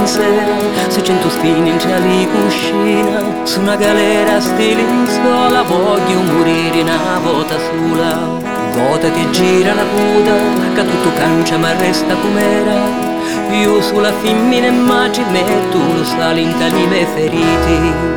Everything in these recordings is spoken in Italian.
sera, 600 spini in cieli cuscina, su una galera stile in stola, voglio morire una volta sola. Vota che gira la coda, che tutto cancia ma resta com'era. Io sulla femmina ma ci metto lo sale in tali miei feriti.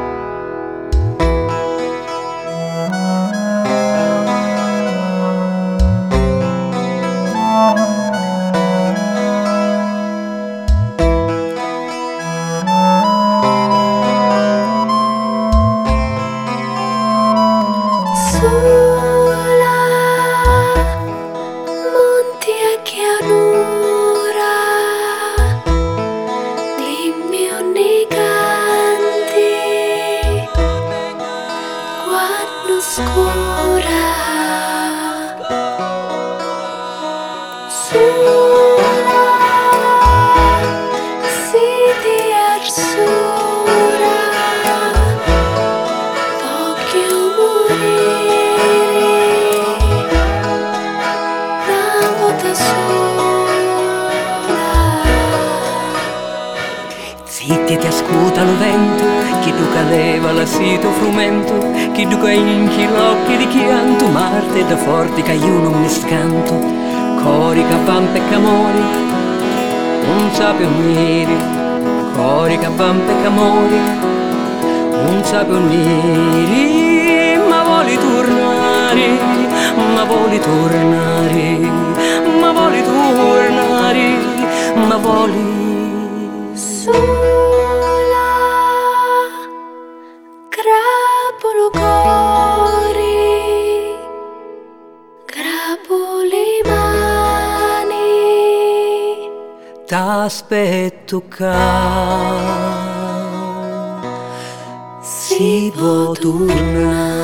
Zitti ti ascolta lo vento, chi duca leva la sito frumento, chi duca inchi l'occhi di chianto, Marte da forti che io non mi scanto, cori che vampe e camori, non sape unire, cori che vampe e camori, non sape unire, ma vuoi tornare, ma vuoi tornare, ma vuoi tornare, ma vuoi sola, crapolo cori, crapolo le mani, t'aspetto che si può tornare.